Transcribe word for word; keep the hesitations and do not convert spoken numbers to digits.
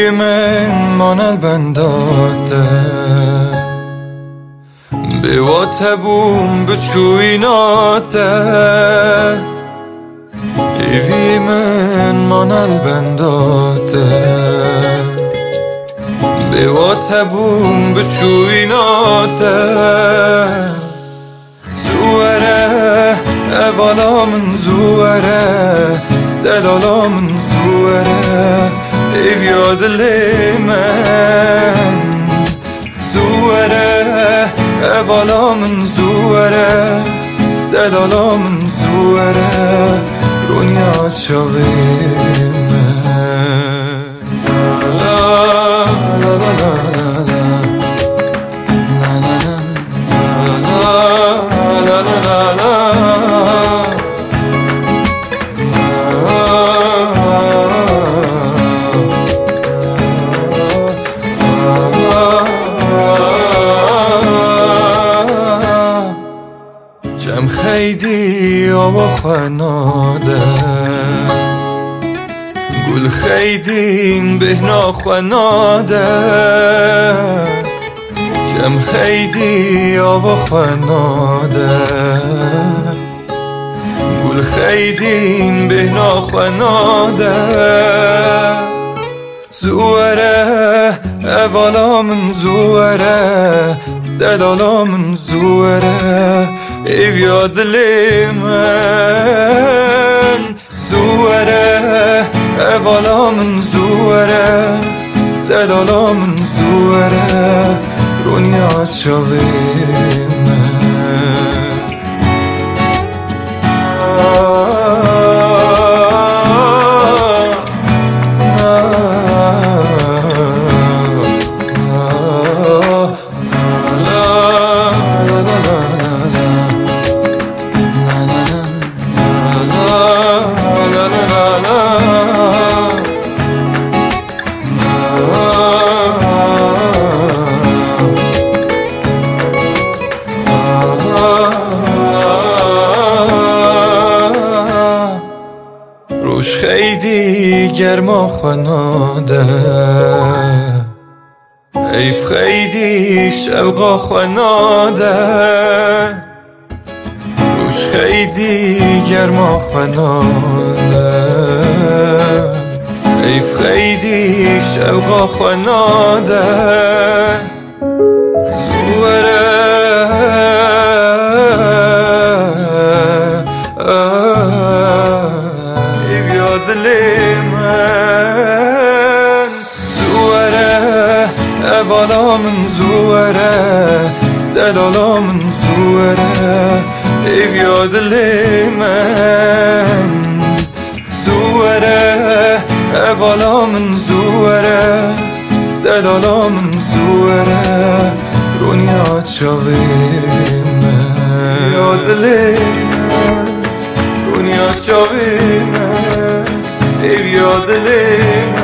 من مانل بنداده به واتبوم بچویناته ایوی من مانل بنداده به واتبوم بچویناته زوره اوالا من زوره دلالا من زوره ایو یاد من زوره اوالا من زوره دلالا من زوره رونیا چاوی جم خیدی آوا خناده گل خیدین بهنا خناده جم خیدی آوا خناده گل خیدین بهنا خناده زوره اوالا من زوره دلالا من زوره ایو یاد من زوره اوالا من زوره دلالا من زوره رونیا چاوی من روش خیدی گرما خناده ایف خیدی شوقا خناده روش خیدی گرما خناده ایف خیدی شوقا خناده زوره من زوره اوالا من زوره دلالا من زوره ایو یاد من زوره اوالا من زوره دلالا من زوره رونیا چاوی من یاد من رونیا چاوی من ایو یاد